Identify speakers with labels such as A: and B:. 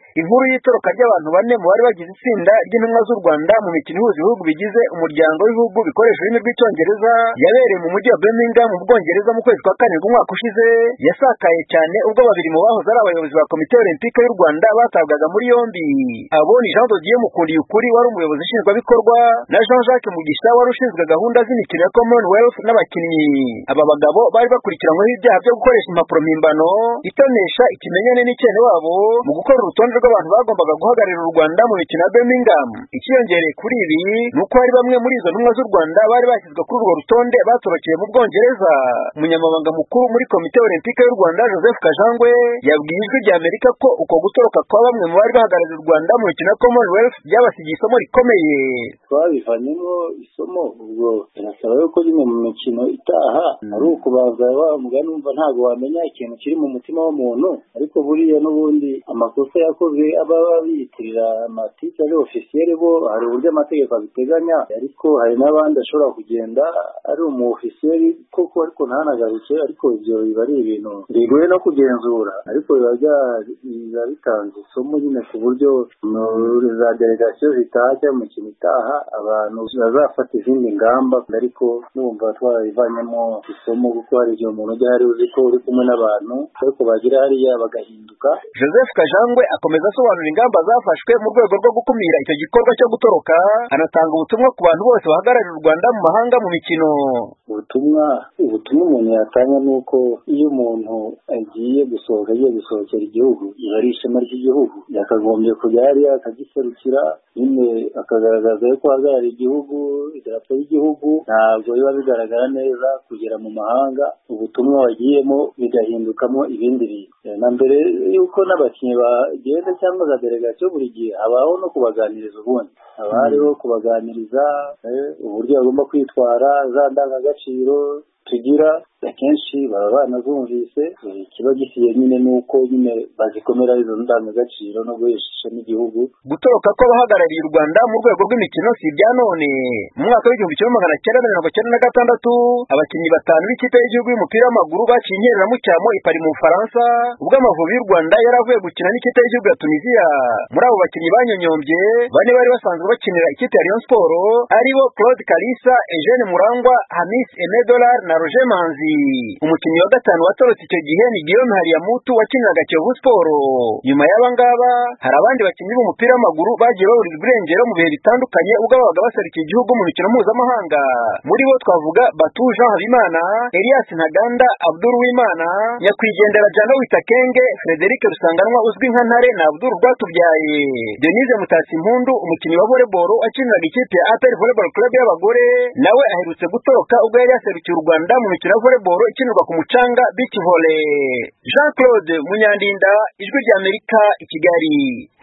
A: inkuru y'itoroka ry'abantu bane mu bari bagize itsinda ry'intumwa z'u Rwanda mu mikino ihuza ibihugu bigize umuryango w'ibihugu bikoresha ururimi rw'icyongereza yabereye mu mujyi wa Birmingham mu Bwongereza mu kwezi kwa karindwi umwaka ushize, yasakaye cyane ubwo babiri mu bahoze ari abayobozi ba komite olympique y'u Rwanda batabwaga muri yombi. Abo ni Jean de Dieu Mukundiyukuri wari umuyobozi nshingwabikorwa na Jean Jacques Mugisha wari ushinzwe gahunda z'imikino ya Commonwealth n'abakinnyi. Aba bagabo bari bakurikiranyweho ibyaha byo gukoresha impapuro mpimbano, itonesha, ikimenyane n'icyene wabo mu gukora urutonde rw'abantu bagombaga guhagararira u Rwanda mu mikino ya Birmingham. Ikiyongereye kuri ibi ni uko hari bamwe muri izo ntumwa z'u Rwanda bari bashyizwe kuri urwo rutonde batorokeye mu Bwongereza. Umunyamabanga mukuru muri komite olympique y'u Rwanda Joseph Kajangwe yabwiye Ijwi ry'Amerika ko uko gutoroka kwa bamwe mu bari bahagarariye u Rwanda mu mikino ya Commonwealth byabasigiye isomo rikomeye.
B: Twabivanyemo isomo, ubwo birasaba yuko nyine mu mikino itaha ari ukubanza wamuga numva ntabwo wamenya ikintu kiri mu mutima w'umuntu, ariko buriya n'ubundi amakosa yakoze aba biyitirira amatike ari officiel, bo hari uburyo amategeko abiteganya, ariko hari n'abandi ashobora kugenda ari umu officiel koko ariko ntanagaruke, ariko ibyo biba ari ibintu bigoye no kugenzura, ariko biba bitanze isomo nyine ku buryo za delegation zitaha cyangwa mu mikino itaha abantu bazafata izindi ngamba, ariko numva twarabivanyemo isomo kuko hari igihe umuntu ujya hari uzi ko uri kumwe n'abantu ariko bagira hariya bagahinduka.
A: Joseph Kajangwe akomeza asobanura ingamba zafashwe mu rwego rwo gukumira icyo gikorwa cyo gutoroka, anatanga ubutumwa ku bantu bose bahagararira u Rwanda mu mahanga mu mikino.
B: Ubutumwa umuntu yatanga ni uko iyo umuntu agiye gusohokera igihugu, iba ari ishema ry'igihugu, yakagombye kujya hariya akagiserukira, nyine akagaragaza ko ahagarariye igihugu, idarapo y'igihugu, ntabwo biba bigaragara neza kugera mu mahanga ubutumwa wagiyemo bigahindukamo ibindi bintu. Na mbere yuko n'abakinnyi bagenda cyangwa za delegation buri gihe habaho no kubaganiriza, ubundi haba hariho kubaganiriza uburyo bagomba kwitwara, za ndangagaciro tugira akenshi baba banazumvise. Ikiba gisiye nyine nuko nyine bazikomera izo ndangagaciro no guhesha n'igihugu.
A: Gutoroka ko bahagarariye u Rwanda mu rwego rw'imikino si ibya none. Mu mwaka w'1996 abakinnyi batanu b'ikipe y'igihugu y'umupira w'amaguru baciye inkereramucyamo i Paris mu Bufaransa ubwo Amavubi y'u Rwanda yari avuye gukina n'ikipe y'igihugu ya Tunisia. Muri abo bakinnyi banyonyombye bane bari basanzwe bakinira ikipe ya Rayon Sport, aribo Claude Kalisa, Eugene Murangwa, Hamis Emedolar na Roger Manzi. Umukinnyi wa gatanu watorotse icyo gihe ni Guillaume Hariyamutu wakiniraga Kiyovu Sport. Nyuma y'aba ngaba hari abandi bakinnyi b'umupira w'amaguru bagiye baburirwa irengero mu bihe bitandukanye ubwo babaga baserukiye igihugu mu mikino mpuzamahanga. Muri bo twavuga Batu Jean Habimana, Elias Ntaganda, Abdul Uwimana, nyakwigendera Jano Witakenge, Frederic Rusanganwa uzwi nka Ntare na Abdul Rwatubyaye. Denise Mutasimpundu, umukinnyi wa volleyball akiniraga ikipe ya APR Volleyball Club y'abagore, nawe aherutse gutoroka ubwo yari yaserukiye u Rwanda mu mikino ya volleyball ikinirwa ku mucanga beach volley. Jean Claude Munyandinda, Ijwi ry'Amerika, i Kigali.